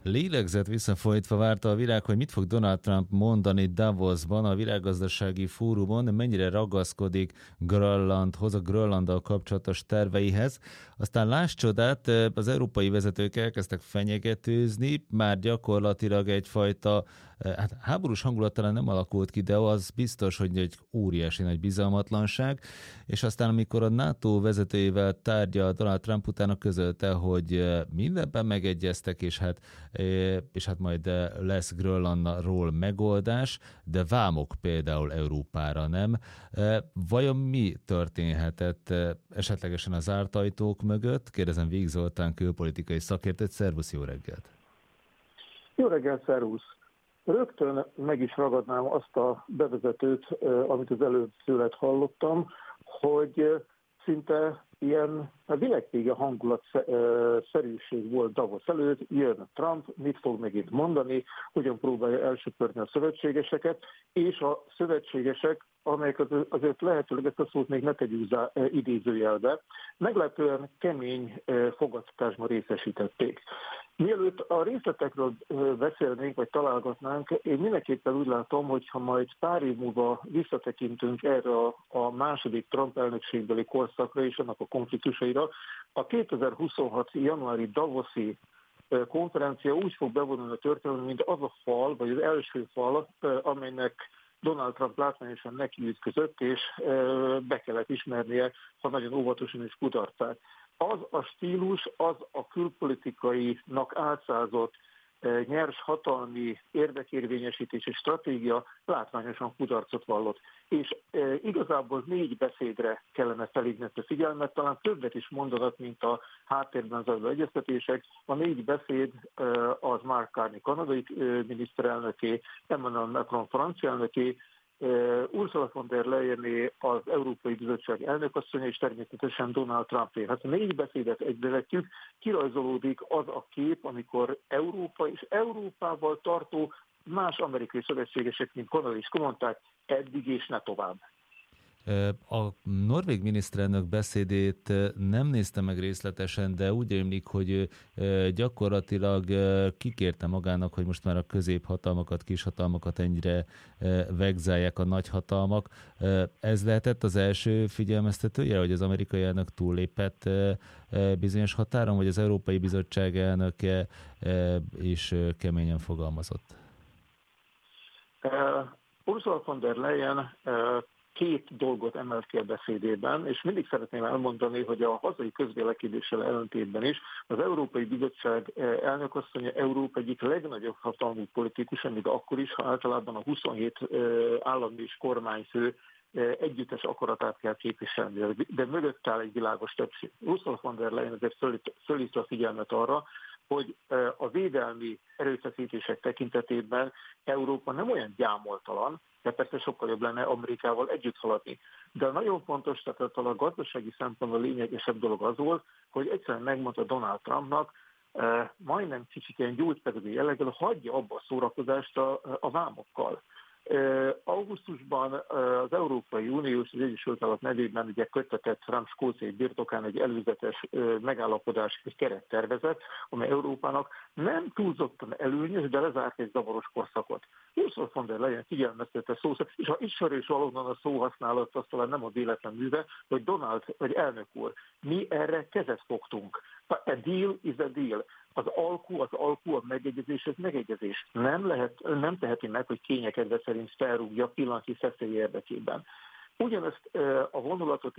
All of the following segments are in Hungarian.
Lélegzett visszafolytva várta a világ, hogy mit fog Donald Trump mondani Davosban, a világgazdasági fórumon, mennyire ragaszkodik Grönlandhoz, a Grönlanddal kapcsolatos terveihez. Aztán láss csodát, az európai vezetők elkezdtek fenyegetőzni, már gyakorlatilag egyfajta háborús hangulat talán nem alakult ki, de az biztos, hogy egy óriási nagy bizalmatlanság, és aztán amikor a NATO vezetőjével tárgyal, Donald Trump utána közölte, hogy mindenben megegyeztek, és hát majd lesz Grönlandról megoldás, de vámok például Európára nem. Vajon mi történhetett esetlegesen az zárt ajtók mögött? Kérdezem Víg Zoltán külpolitikai szakértőt. Szervusz, jó reggelt! Jó reggelt, szervusz! Rögtön meg is ragadnám azt a bevezetőt, amit az előbb tőled hallottam, hogy szinte ilyen a világvége hangulatszerűség volt Davos előtt, jön Trump, mit fog megint mondani, hogyan próbálja elsöpörni a szövetségeseket, és a szövetségesek, amelyek azért lehetőleg ezt a szót még ne tegyük idézőjelbe, meglepően kemény fogadtatásban részesítették. Mielőtt a részletekről beszélnénk, vagy találgatnánk, én mindenképpen úgy látom, hogy ha majd pár év múlva visszatekintünk erre a második Trump elnökségbeli korszakra és annak a konfliktusaira, a 2026. januári Davoszi konferencia úgy fog bevonulni a történelembe, mint az a fal, vagy az első fal, amelynek Donald Trump látványosan nekiütközött, és be kellett ismernie, ha nagyon óvatosan is kudarcát. Az a stílus, az a külpolitikainak átszázott nyers hatalmi érdekérvényesítési stratégia látványosan kudarcot vallott. És igazából 4 beszédre kellene felhívni a figyelmet, talán többet is mondanak, mint a háttérben zajló egyeztetések. A 4 beszéd az Mark Carney kanadai miniszterelnöké, Emmanuel Macron francia elnöké, Ursula von der Leyené az Európai Bizottság elnökasszonya, és természetesen Donald Trumpé. Hát a 4 beszédet egybevetjük, kirajzolódik az a kép, amikor Európa és Európával tartó más amerikai szövetségesek, mint Kanada is mondták, eddig és ne tovább. A norvég miniszterelnök beszédét nem néztem meg részletesen, de úgy rémlik, hogy gyakorlatilag kikérte magának, hogy most már a középhatalmakat, kishatalmakat ennyire vegzálják a nagyhatalmak. Ez lehetett az első figyelmeztetője, hogy az amerikai elnök túllépett bizonyos határon, vagy az Európai Bizottság elnöke is keményen fogalmazott? Ursula von der Leyen 2 dolgot emelt ki a beszédében, és mindig szeretném elmondani, hogy a hazai közvélekedéssel ellentétben is az Európai Bizottság elnökasszonya Európa egyik legnagyobb hatalmú politikus, még akkor is, ha általában a 27 állami és kormányfő együttes akaratát kell képviselni, de mögött áll egy világos többség. Ursula von der Leyen azért fölhívta a figyelmet arra, hogy a védelmi erőfeszítések tekintetében Európa nem olyan gyámoltalan, de persze sokkal jobb lenne Amerikával együtt haladni. De nagyon fontos, tehát a gazdasági szempontból lényegesebb dolog az volt, hogy egyszerűen megmondta Donald Trumpnak, majdnem kicsit ilyen gyógyszerű jelleggel, hagyja abba a szórakozást a vámokkal. Augusztusban az Európai Unió és az Egyesült Államok nevében ugye köttetett Trump skóciai birtokán egy előzetes megállapodás, egy kerettervezet, amely Európának nem túlzottan előnyös, de lezárt egy zavaros korszakot. Ursula von der Leyen figyelmeztette szószor, és ha ismerős valóban a szóhasználat, az talán nem a véletlen műve, hogy Donald, vagy elnök úr, mi erre kezet fogtunk. A deal is a deal. Az alkú, a megegyezés, az megegyezés. Nem teheti meg, hogy kényekedve szerint felrúgja pillanatnyi szeszély érdekében. Ugyanezt a vonulatot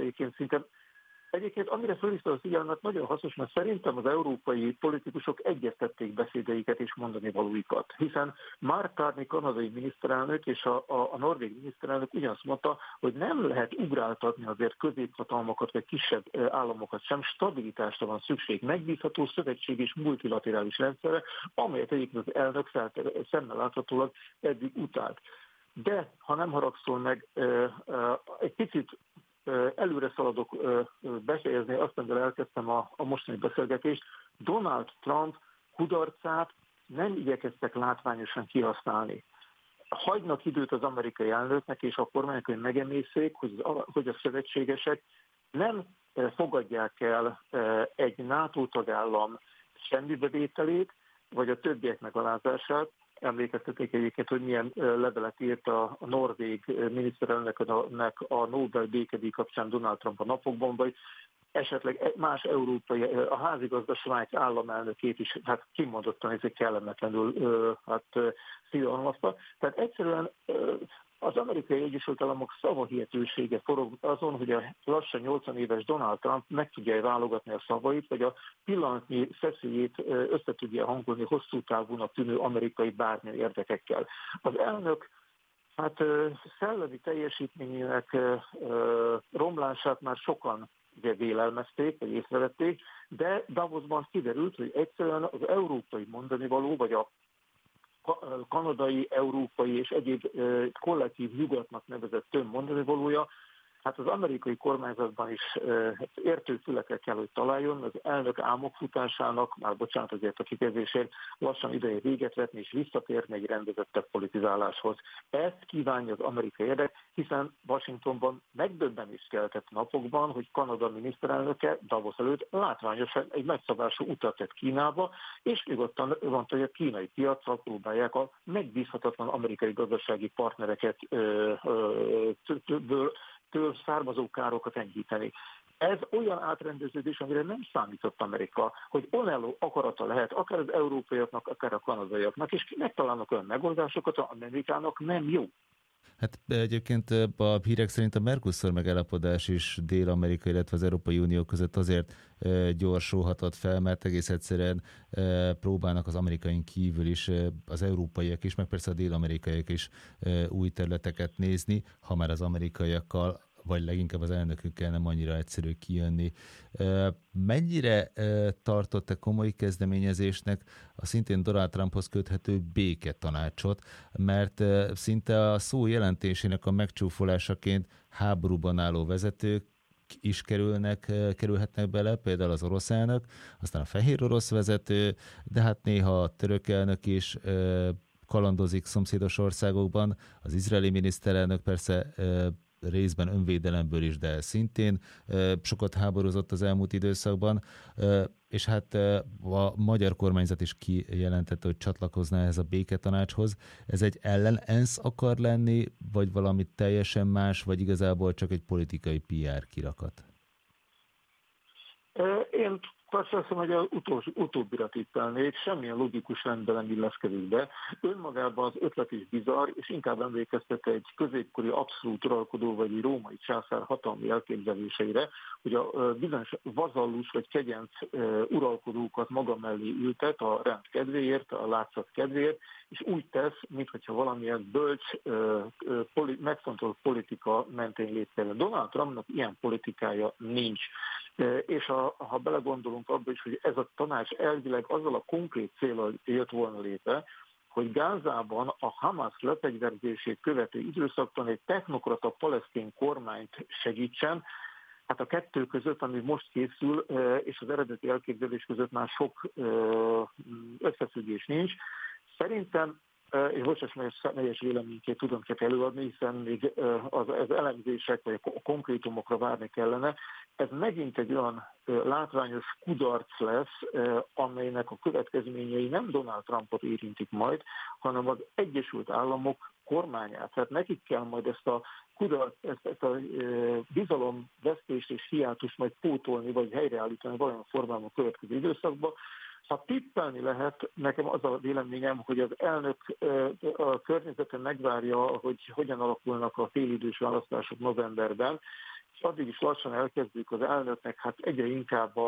egyébként amire fölhívta a figyelmet, nagyon hasznos, mert szerintem az európai politikusok egyeztették beszédeiket és mondani valóikat. Hiszen Mark Carney kanadai miniszterelnök és a norvég miniszterelnök ugyanazt mondta, hogy nem lehet ugráltatni azért középhatalmakat vagy kisebb államokat sem, stabilitásra van szükség, megbízható szövetség és multilaterális rendszerre, amelyet egyébként az elnök szemmel láthatólag eddig utált. De ha nem haragszol meg, egy picit előre szaladok befejezni, azt, amivel elkezdtem a mostani beszélgetést. Donald Trump kudarcát nem igyekeztek látványosan kihasználni. Hagynak időt az amerikai elnöknek és a kormánynak, hogy megemészék, hogy a szövetségesek nem fogadják el egy NATO tagállam semmibevételét, vagy a többiek megalázását. Emlékeztetek egyébként, hogy milyen levelet írt a norvég miniszterelnöknek a Nobel békedíj kapcsán Donald Trump a napokban, vagy esetleg más európai, a házigazda Svájc államelnökét is kimondottan ezek kellemetlenül szívalmazta. Tehát egyszerűen az Amerikai Egyesült Államok szavahihetősége forog azon, hogy a lassan 80 éves Donald Trump meg tudja válogatni a szavait, vagy a pillanatnyi szeszélyét össze tudja hangolni hosszú távúnak tűnő amerikai bármilyen érdekekkel. Az elnök szellemi teljesítményének romlását már sokan ugye vélelmezték, vagy észrevették, de Davosban kiderült, hogy egyszerűen az európai mondanivaló, vagy a kanadai, európai és egyéb kollektív nyugatnak nevezett több mondanivalója, hát az amerikai kormányzatban is értő fülekre kell, hogy találjon, az elnök álmokfutásának, már bocsánat azért a kifejezésért, lassan ideje véget vetni és visszatérni egy rendezettebb politizáláshoz. Ezt kívánja az amerikai érdek, hiszen Washingtonban megdöbbenést keltett napokban, hogy Kanada miniszterelnöke Davos előtt látványosan egy nagyszabású utat tett Kínába, és nyugodtan mondta, hogy a kínai piacra próbálják a megbízhatatlan amerikai gazdasági partnereket től származó károkat enyhíteni. Ez olyan átrendeződés, amire nem számított Amerika, hogy önálló akarata lehet akár az európaiaknak, akár a kanadaiaknak, és megtalálnak olyan megoldásokat, ami Amerikának nem jó. Hát egyébként a hírek szerint a Mercosur megállapodás is Dél-Amerika, illetve az Európai Unió között azért gyorsulhatott fel, mert egész egyszerűen próbálnak az amerikain kívül is, az európaiak is, meg persze a dél-amerikaiak is új területeket nézni, ha már az amerikaiakkal vagy leginkább az elnökükkel nem annyira egyszerű kijönni. Mennyire tartott-e komoly kezdeményezésnek a szintén Donald Trumphoz köthető béketanácsot, mert szinte a szó jelentésének a megcsúfolásaként háborúban álló vezetők is kerülhetnek bele, például az orosz elnök, aztán a fehér orosz vezető, de hát néha a török elnök is kalandozik szomszédos országokban, az izraeli miniszterelnök persze részben önvédelemből is, de szintén sokat háborúzott az elmúlt időszakban, és hát a magyar kormányzat is kijelentette, hogy csatlakozna ehhez a béketanácshoz. Ez egy ENSZ akar lenni, vagy valami teljesen más, vagy igazából csak egy politikai PR kirakat? Én azt hiszem, hogy az utóbbira tippelnék, semmilyen logikus rendben nem illeszkedik be. Önmagában az ötlet is bizarr, és inkább emlékeztet egy középkori abszolút uralkodó vagy egy római császár hatalmi elképzeléseire, hogy a bizonyos vazallus vagy kegyenc uralkodókat maga mellé ültet a rend kedvéért, a látszat kedvéért, és úgy tesz, mintha valamilyen bölcs, megfontolt politika mentén létezne. Donald Trumpnak ilyen politikája nincs. És ha belegondolunk abba is, hogy ez a tanács elvileg azzal a konkrét céllal jött volna létre, hogy Gázában a Hamas lefegyverzését követő időszakban egy technokrata palesztin kormányt segítsen. Hát a kettő között, ami most készül, és az eredeti elképzelés között már sok összefüggés nincs. Szerintem, és bocsás, mert személyes véleményként tudom csak előadni, hiszen még az elemzések vagy a konkrétumokra várni kellene. Ez megint egy olyan látványos kudarc lesz, amelynek a következményei nem Donald Trumpot érintik majd, hanem az Egyesült Államok kormányát. Tehát nekik kell majd ezt a kudarc, ezt a bizalomvesztést és hiátust majd pótolni, vagy helyreállítani valamilyen formában a következő időszakban. Ha tippelni lehet, nekem az a véleményem, hogy az elnök a környezeten megvárja, hogy hogyan alakulnak a félidős választások novemberben, és addig is lassan elkezdjük az elnöknek hát egyre inkább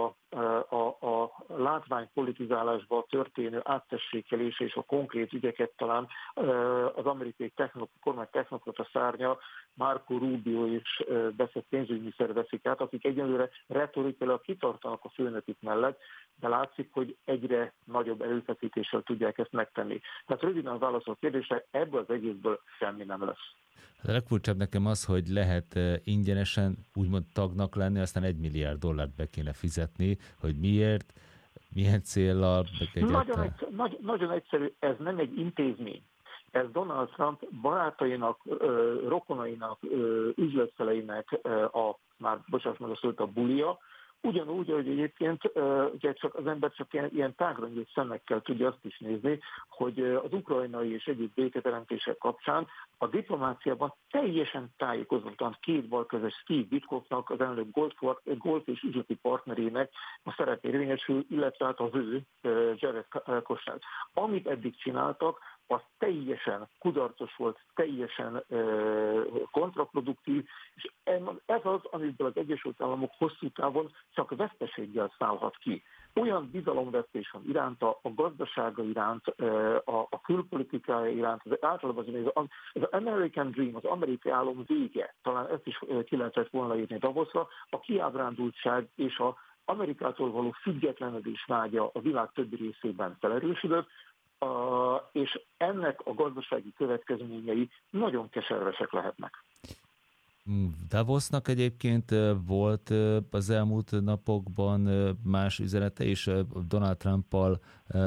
a látványpolitizálásba történő áttessékelése és a konkrét ügyeket talán az amerikai kormány technokrata szárnya, Marco Rubio és beszélt pénzügyminiszter veszik át, akik egyelőre retorikailag kitartanak a főnökük mellett, de látszik, hogy egyre nagyobb erőfeszítéssel tudják ezt megtenni. Tehát röviden válaszol a kérdésre, ebből az egészből semmi nem lesz. A legfurcsább nekem az, hogy lehet ingyenesen úgymond tagnak lenni, aztán $1 milliárd be kéne fizetni, hogy miért, milyen céllal. Nagyon egyszerű, ez nem egy intézmény. Ez Donald Trump barátainak, rokonainak, üzletfeleinek már bocsánat meg a bulia, Ugyanúgy, hogy egyébként ugye csak az ember csak ilyen tágra nyílt szemekkel tudja azt is nézni, hogy az ukrajnai és egyéb béketeremtések kapcsán a diplomáciában teljesen tájékozottan két balkezes Steve Witkoffnak, az elnök golf és üzleti partnerének a szerep érvényesül, illetve hát az ő Jared Kushner. Amit eddig csináltak, az teljesen kudarcos volt, teljesen kontraproduktív, és ez az, amiből az Egyesült Államok hosszú távon csak veszteséggel szállhat ki. Olyan bizalomvesztés van iránta, a gazdasága iránt, a külpolitikája iránt, általában az American Dream, az amerikai álom vége, talán ezt is ki lehetett volna írni Davosra, a kiábrándultság és a Amerikától való függetlenedés vágya a világ többi részében felerősödött, és ennek a gazdasági következményei nagyon keservesek lehetnek. Davosnak egyébként volt az elmúlt más üzenete is Donald Trumpal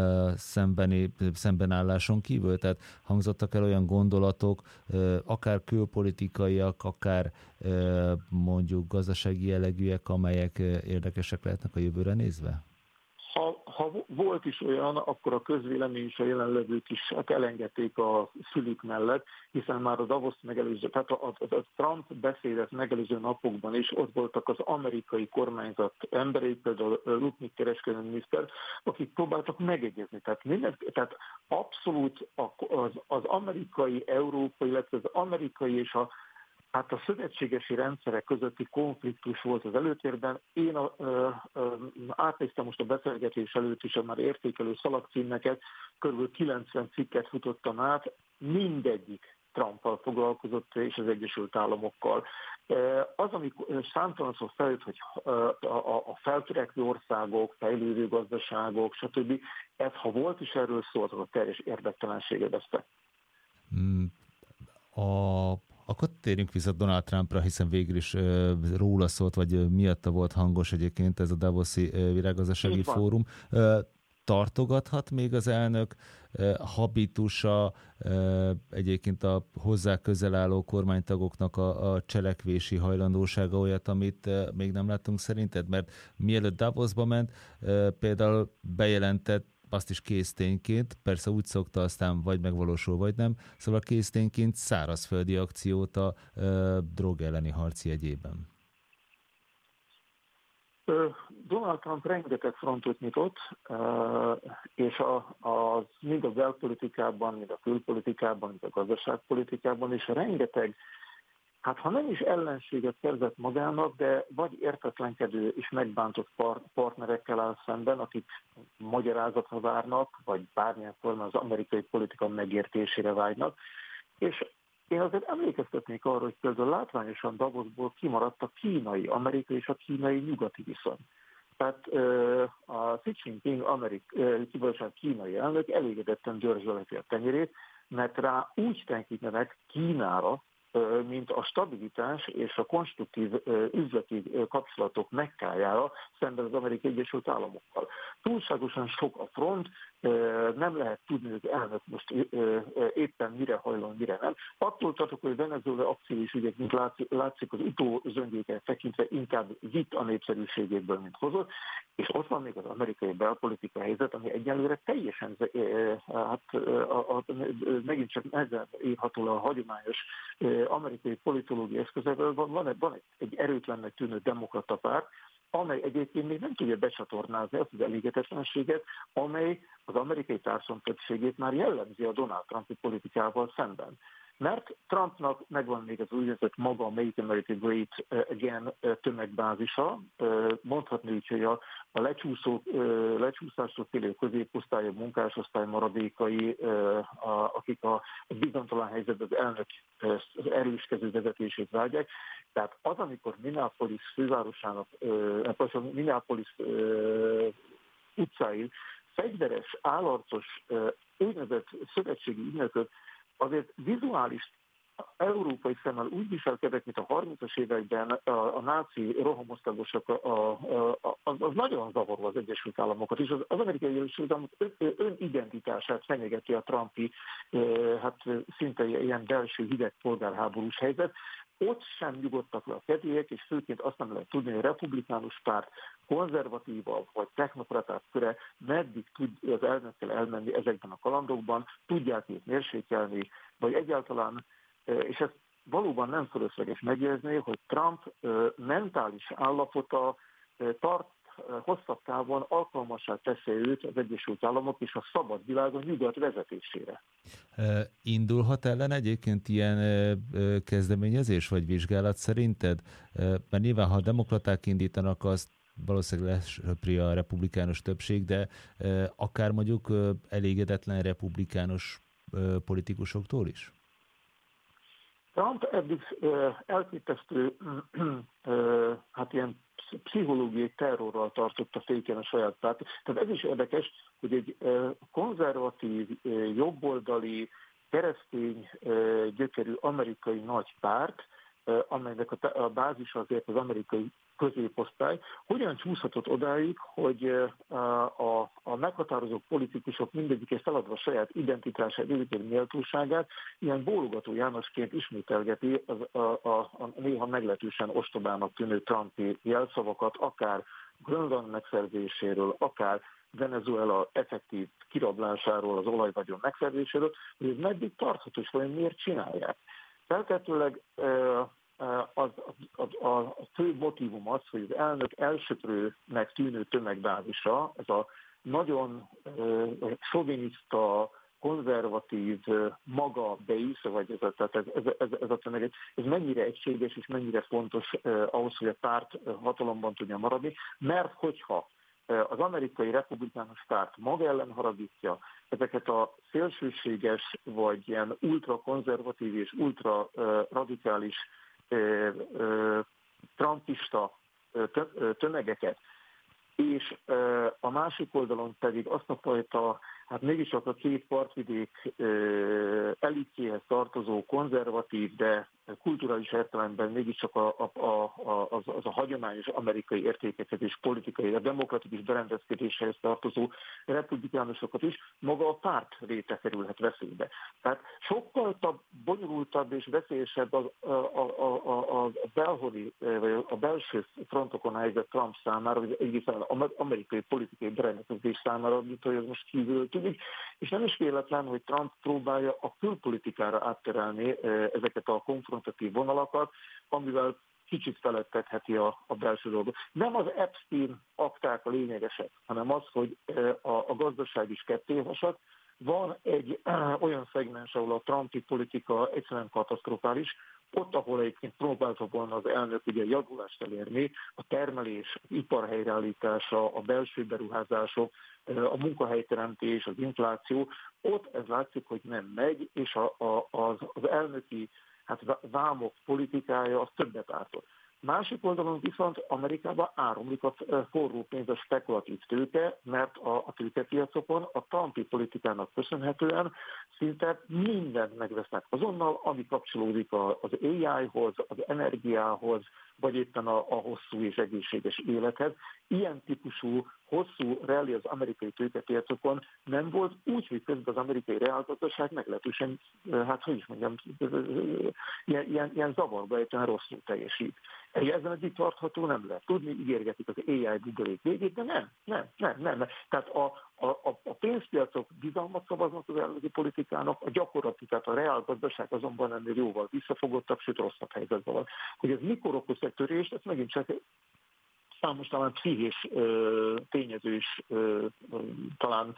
szembenálláson kívül? Tehát hangzottak el olyan gondolatok, akár külpolitikaiak, akár mondjuk gazdasági jellegűek, amelyek érdekesek lehetnek a jövőre nézve? Ha volt is olyan, akkor a közvélemény és a jelenlevők is elengedték a szülük mellett, hiszen már a Davos megelőző, tehát a Trump beszédet megelőző napokban is ott voltak az amerikai kormányzat emberei, például Lutnick kereskedelmi miniszter, akik próbáltak megegyezni. Tehát abszolút az amerikai, európai, illetve az amerikai és a szövetségesi rendszerek közötti konfliktus volt az előtérben. Én átnéztem most a beszélgetés előtt is a már értékelő szalagcímeket, kb. 90 cikket futottam át, mindegyik Trumpal foglalkozott és az Egyesült Államokkal. Az, amikor számtalanszor feljött, hogy a feltörekvő országok, fejlődő gazdaságok, stb. Ez, ha volt is erről szó, azok a teljes érdektelenséget veszte. Akkor térjünk vissza Donald Trumpra, hiszen végül is róla szólt, vagy miatta volt hangos egyébként ez a Davoszi világgazdasági fórum. Tartogathat még az elnök habitusa egyébként a hozzá közel álló kormánytagoknak a cselekvési hajlandósága olyat, amit még nem láttunk szerinted? Mert mielőtt Davosba ment, például bejelentett azt is késztényként, persze úgy szokta, aztán vagy megvalósul, vagy nem, szóval késztényként szárazföldi akciót a drog elleni harc jegyében. Donald Trump rengeteg frontot nyitott, és mind a belpolitikában, mind a külpolitikában, mind a gazdaságpolitikában, és rengeteg, ha nem is ellenséget szerzett magának, de vagy értetlenkedő és megbántott partnerekkel áll szemben, akik magyarázatra várnak, vagy bármilyen formán az amerikai politika megértésére vágynak. És én azért emlékeztetnék arra, hogy például látványosan Davosból kimaradt a kínai, amerikai és a kínai nyugati viszony. Tehát a Xi Jinping kínai elnök elégedetten dörzsölheti a tenyerét, mert rá úgy tekintenek Kínára, mint a stabilitás és a konstruktív üzleti kapcsolatok Mekkájára szemben az Amerikai Egyesült Államokkal. Túlságosan sok a front, nem lehet tudni, hogy elnök most éppen mire hajlon, mire nem. Attól tartok, hogy Venezuela akciós ügyek, mint látszik az utózöngéket tekintve, inkább vitt a népszerűségéből, mint hozott, és ott van még az amerikai belpolitika helyzet, ami egyelőre teljesen, megint csak nehezen írható a hagyományos amerikai politológiai eszközekből. Van egy erőtlennek tűnő demokrata párt, amely egyébként még nem tudja becsatornázni azt az elégedetlenséget, amely az amerikai társadalom többségét már jellemzi a Donald Trumpi politikával szemben. Mert Trumpnak megvan még az úgynevezett maga a Make America Great Again tömegbázisa, mondhatni úgy, hogy a lecsúszástól félő középosztály, a munkásosztály maradékai, akik a bizonytalan helyzetben az elnök erőskező vezetését vágyják. Tehát az, amikor Minneapolis fővárosának, Minneapolis utcáin fegyveres, állarcos, úgynevezett szövetségi ügynökök azért vizuális európai szemmel úgy viselkedek, mint a 30-as években a náci rohamosztagosok, az nagyon zavaró az Egyesült Államokat, és az amerikai Egyesült Államok önidentitását fenyegeti a Trumpi, szinte ilyen belső hideg polgárháborús helyzet. ott sem nyugodtak le a kedélyek, és főként azt nem lehet tudni, hogy a republikánus párt konzervatívabb vagy technokratább köre meddig tud az elnökkel elmenni ezekben a kalandokban, tudják őt mérsékelni, vagy egyáltalán, és ezt valóban nem fölösleges megjegyezni, hogy Trump mentális állapota hosszabb távon alkalmassá teszi őt az Egyesült Államok és a szabad világon nyugat vezetésére. Indulhat ellen egyébként ilyen kezdeményezés vagy vizsgálat szerinted? Mert nyilván, ha a demokraták indítanak, azt valószínűleg lesöpri a republikánus többség, de akár mondjuk elégedetlen republikánus politikusoktól is? Trump eddig elképesztő ilyen pszichológiai terrorral tartotta féken a saját párt. Tehát ez is érdekes, hogy egy konzervatív, jobboldali, keresztény gyökerű amerikai nagy párt, amelynek a bázisa azért az amerikai középosztály, hogyan csúszhatott odáig, hogy a meghatározó politikusok mindegyike feladva saját identitását, időkért méltóságát, ilyen bólogató Jánosként ismételgeti a néha meglehetősen ostobának tűnő Trumpi jelszavakat, akár Grönland megszerzéséről, akár Venezuela effektív kirablásáról, az olajvagyon megszerzéséről, hogy ez meddig tartható, és vajon miért csinálják. Feltehetőleg a fő motívum az, hogy az elnök elsöprőnek tűnő tömegbázisa, ez a nagyon soviniszta, konzervatív maga base, vagy ez a tömeg, ez mennyire egységes és mennyire fontos ahhoz, hogy a párt hatalomban tudja maradni, mert hogyha az amerikai republikánus párt maga ellen haragítja ezeket a szélsőséges, vagy ilyen ultrakonzervatív és ultraradikális trumpista tömegeket, és a másik oldalon pedig azt a fajta, mégiscsak a két partvidék elitjéhez tartozó konzervatív, de kulturális értelemben mégiscsak az a hagyományos amerikai értékeket és politikai, a demokratikus berendezkedéshez tartozó republikánusokat is, maga a párt réte kerülhet veszélybe. Tehát sokkal bonyolultabb és veszélyesebb a belhoni, vagy a belső frontokon helyzet Trump számára, vagy egészen az amerikai politikai berendezkedés számára, mint hogy ez most kívül tűnik, és nem is véletlen, hogy Trump próbálja a külpolitikára átterelni ezeket a konfrontatív vonalakat, amivel kicsit felettetheti a belső dolgot. Nem az Epstein akták a lényegesek, hanem az, hogy a gazdaság is kettévasat. Van egy olyan szegmens, ahol a trumpi politika egyszerűen katasztrofális, ott, ahol egyébként próbálta volna az elnök ugye javulást elérni, a termelés, az ipar helyreállítása, a belső beruházások, a munkahelyteremtés, az infláció, ott ez látszik, hogy nem megy, és az elnöki vámok politikája az többet ártott. Másik oldalon viszont Amerikában áramlik a forró pénz, a spekulatív tőke, mert a tőkepiacokon a Trumpi politikának köszönhetően szinte mindent megvesznek azonnal, ami kapcsolódik az AI-hoz, az energiához, vagy éppen a hosszú és egészséges élethez. Ilyen típusú hosszú rally az amerikai tőkepiacokon nem volt, úgy, hogy közben az amerikai reálgazdaság meglehetősen, ilyen zavarba ejtően rosszul teljesít. Ezen eddig tartható nem lehet tudni, ígérgetik az AI buborék végét, de nem. Tehát a pénzpiacok bizalmat szavaznak az ellenzéki politikának, a gyakorlati, tehát a reálgazdaság azonban ennél jóval visszafogottabb, sőt rosszabb helyzetben van. Hogy ez mikor okoz egy törést, ezt megint csak számos talán pszichés tényező is talán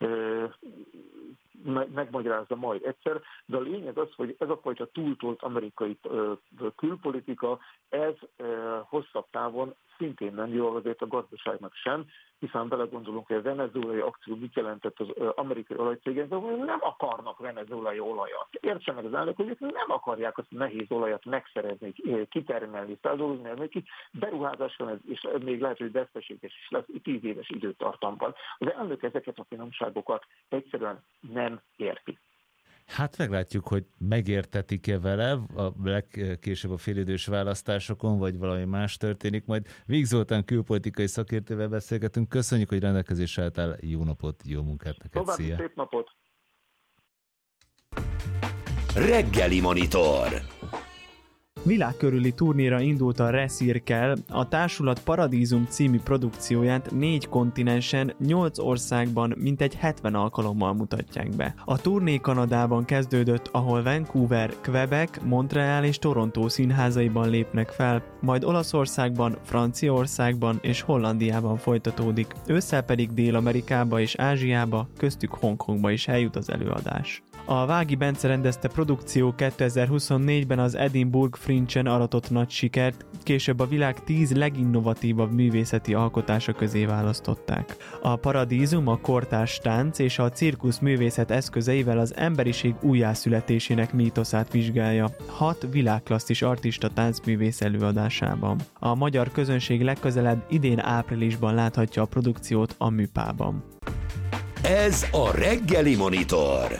megmagyarázza majd egyszer, de a lényeg az, hogy ez a fajta túltolt amerikai külpolitika, ez hosszabb távon szintén nem jó azért a gazdaságnak sem, hiszen belegondolunk, hogy a venezuelai akció mit jelentett az amerikai olajcégek, de nem akarnak venezuelai olajat. Értsen meg az elnök, hogy ők nem akarják azt a nehéz olajat megszerezni, kitermelni, feldolgozni, mert beruházás van, és még lehet, hogy veszteséges is lesz 10 éves időtartamban. Az elnök ezeket a finomságokat egyszerűen nem érti. Hát meglátjuk, hogy megértetik-e vele a legkésőbb a félidős választásokon, vagy valami más történik. Majd Víg Zoltán külpolitikai szakértővel beszélgetünk. Köszönjük, hogy rendelkezésre álltál. Jó napot, jó munkát neked. További szia! Szép napot! Reggeli Monitor. Világkörüli turnéra indult a Recircle, a társulat Paradízum című produkcióját 4 kontinensen, 8 országban mintegy 70 alkalommal mutatják be. A turné Kanadában kezdődött, ahol Vancouver, Quebec, Montreal és Toronto színházaiban lépnek fel, majd Olaszországban, Franciaországban és Hollandiában folytatódik, ősszel pedig Dél-Amerikába és Ázsiába, köztük Hongkongba is eljut az előadás. A Vági Bence rendezte produkció 2024-ben az Edinburgh Fringe-en aratott nagy sikert, később a világ 10 leginnovatívabb művészeti alkotása közé választották. A Paradízum a kortárs tánc és a cirkusz művészet eszközeivel az emberiség újjászületésének mítoszát vizsgálja 6 világklasszis artista táncművész előadásában. A magyar közönség legközelebb idén áprilisban láthatja a produkciót a Műpában. Ez a Reggeli Monitor.